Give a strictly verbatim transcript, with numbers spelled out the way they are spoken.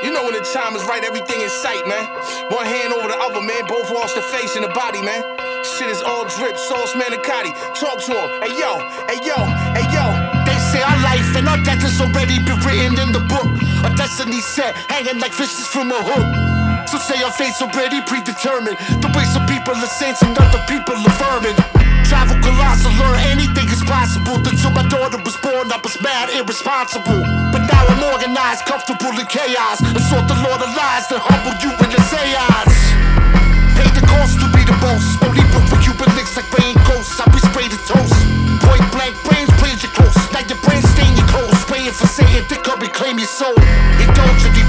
You know when the time is right, everything in sight, man. One hand over the other, man. Both lost the face and the body, man. Shit is all drip, sauce manicotti. Talk to him. Hey yo, hey yo, hey yo. They say our life and our death has already been written in the book. Our destiny set, hanging like fishes from a hook. So say our fate's already predetermined. The ways of people are saints and other people are vermin. Travel colossal, learn anything is possible. Until my daughter was born, I was mad, irresponsible. But now I'm organized, comfortable in chaos. And sought the Lord of lies to humble you in the seance. Pay the cost to be the most. Only book for Cuban links like rain ghosts. I be sprayed and toast. Point blank, brains playing your close. Now your brain stain your clothes. Praying for Satan to come and claim your soul. Indulge in the